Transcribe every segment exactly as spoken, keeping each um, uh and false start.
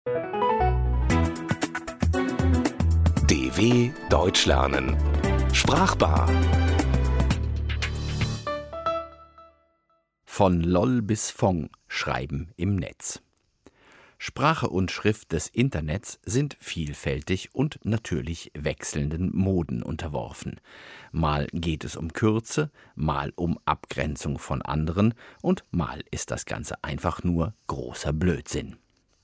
D W Deutsch lernen. Sprachbar. Von LOL bis Fong, Schreiben im Netz. Sprache und Schrift des Internets sind vielfältig und natürlich wechselnden Moden unterworfen. Mal geht es um Kürze, mal um Abgrenzung von anderen und mal ist das Ganze einfach nur großer Blödsinn.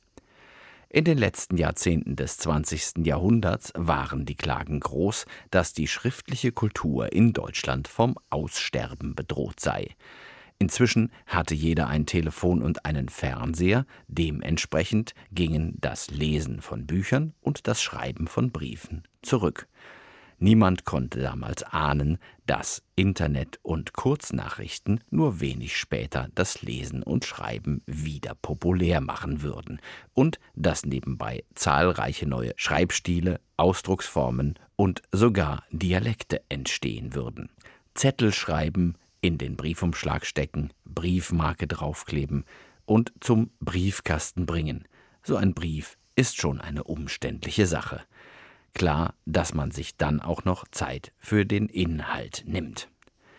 In den letzten Jahrzehnten des zwanzigsten Jahrhunderts waren die Klagen groß, dass die schriftliche Kultur in Deutschland vom Aussterben bedroht sei. Inzwischen hatte jeder ein Telefon und einen Fernseher, dementsprechend gingen das Lesen von Büchern und das Schreiben von Briefen zurück. Niemand konnte damals ahnen, dass Internet und Kurznachrichten nur wenig später das Lesen und Schreiben wieder populär machen würden und dass nebenbei zahlreiche neue Schreibstile, Ausdrucksformen und sogar Dialekte entstehen würden. Zettel schreiben, in den Briefumschlag stecken, Briefmarke draufkleben und zum Briefkasten bringen. So ein Brief ist schon eine umständliche Sache. Klar, dass man sich dann auch noch Zeit für den Inhalt nimmt.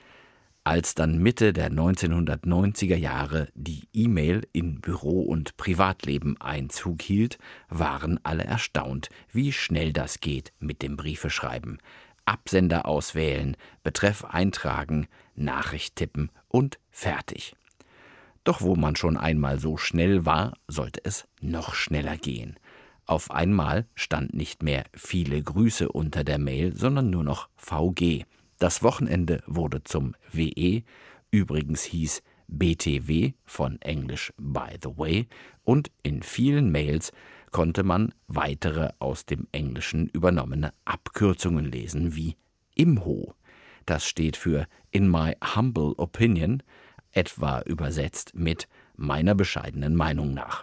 Als dann Mitte der neunzehnhundertneunziger Jahre die E-Mail in Büro- und Privatleben Einzug hielt, waren alle erstaunt, wie schnell das geht mit dem Briefeschreiben. Absender auswählen, Betreff eintragen, Nachricht tippen und fertig. Doch wo man schon einmal so schnell war, sollte es noch schneller gehen. Auf einmal stand nicht mehr viele Grüße unter der Mail, sondern nur noch V G. Das Wochenende wurde zum W E, übrigens hieß B T W von Englisch by the way, und in vielen Mails konnte man weitere aus dem Englischen übernommene Abkürzungen lesen wie I M H O. Das steht für In my humble opinion, etwa übersetzt mit meiner bescheidenen Meinung nach.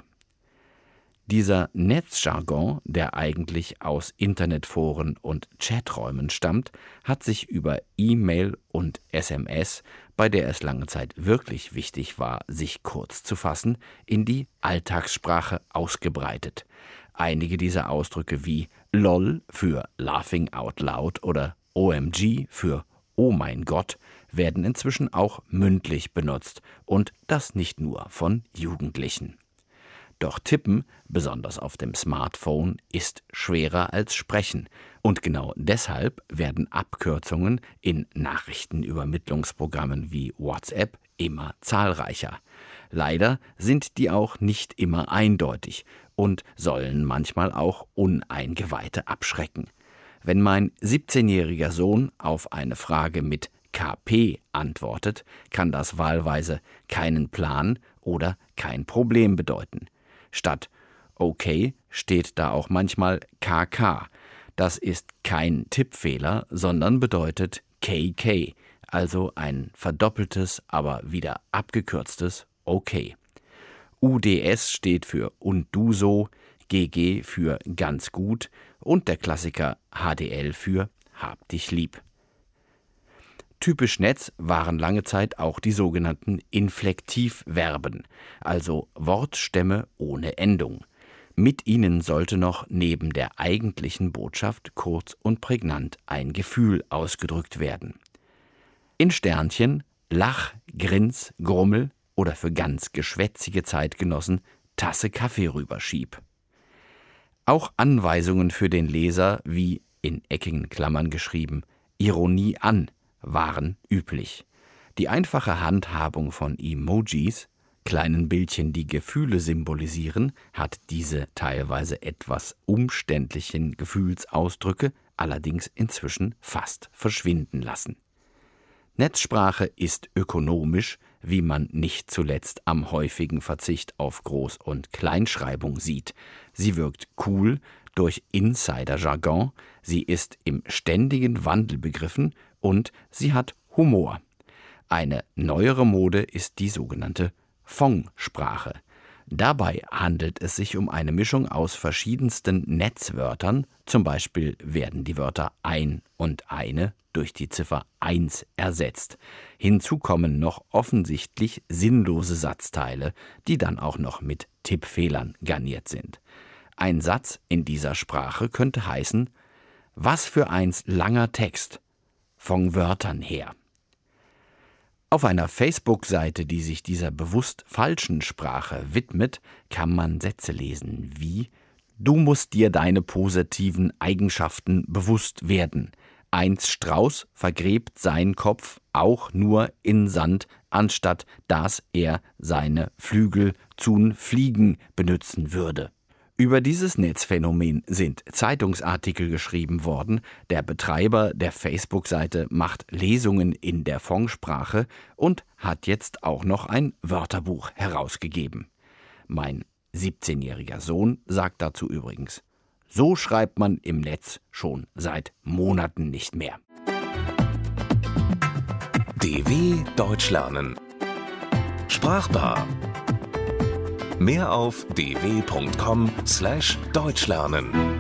Dieser Netzjargon, der eigentlich aus Internetforen und Chaträumen stammt, hat sich über E-Mail und S M S, bei der es lange Zeit wirklich wichtig war, sich kurz zu fassen, in die Alltagssprache ausgebreitet. Einige dieser Ausdrücke wie LOL für Laughing Out Loud oder O M G für Oh mein Gott werden inzwischen auch mündlich benutzt und das nicht nur von Jugendlichen. Doch Tippen, besonders auf dem Smartphone, ist schwerer als Sprechen. Und genau deshalb werden Abkürzungen in Nachrichtenübermittlungsprogrammen wie WhatsApp immer zahlreicher. Leider sind die auch nicht immer eindeutig und sollen manchmal auch Uneingeweihte abschrecken. Wenn mein siebzehnjähriger Sohn auf eine Frage mit K P antwortet, kann das wahlweise keinen Plan oder kein Problem bedeuten. Statt okay steht da auch manchmal K K. Das ist kein Tippfehler, sondern bedeutet K K, also ein verdoppeltes, aber wieder abgekürztes Okay. U D S steht für und du so, G G für ganz gut und der Klassiker H D L für hab dich lieb. Typisch Netz waren lange Zeit auch die sogenannten Inflektivverben, also Wortstämme ohne Endung. Mit ihnen sollte noch neben der eigentlichen Botschaft kurz und prägnant ein Gefühl ausgedrückt werden. In Sternchen Lach, Grins, Grummel oder für ganz geschwätzige Zeitgenossen Tasse Kaffee rüberschieb. Auch Anweisungen für den Leser, wie in eckigen Klammern geschrieben, Ironie an, waren üblich. Die einfache Handhabung von Emojis, kleinen Bildchen, die Gefühle symbolisieren, hat diese teilweise etwas umständlichen Gefühlsausdrücke allerdings inzwischen fast verschwinden lassen. Netzsprache ist ökonomisch, wie man nicht zuletzt am häufigen Verzicht auf Groß- und Kleinschreibung sieht. Sie wirkt cool durch Insider-Jargon, sie ist im ständigen Wandel begriffen und sie hat Humor. Eine neuere Mode ist die sogenannte Fong-Sprache. Dabei handelt es sich um eine Mischung aus verschiedensten Netzwörtern, zum Beispiel werden die Wörter ein und eine durch die Ziffer eins ersetzt. Hinzu kommen noch offensichtlich sinnlose Satzteile, die dann auch noch mit Tippfehlern garniert sind. Ein Satz in dieser Sprache könnte heißen: Was für eins langer Text, von Wörtern her. Auf einer Facebook-Seite, die sich dieser bewusst falschen Sprache widmet, kann man Sätze lesen wie: Du musst dir deine positiven Eigenschaften bewusst werden. Einst Strauß vergräbt seinen Kopf auch nur in Sand, anstatt dass er seine Flügel zum Fliegen benützen würde. Über dieses Netzphänomen sind Zeitungsartikel geschrieben worden. Der Betreiber der Facebook-Seite macht Lesungen in der Fong-Sprache und hat jetzt auch noch ein Wörterbuch herausgegeben. Mein siebzehnjähriger Sohn sagt dazu übrigens: So schreibt man im Netz schon seit Monaten nicht mehr. D W Deutsch lernen. Sprachbar. Mehr auf d w punkt com slash deutsch lernen.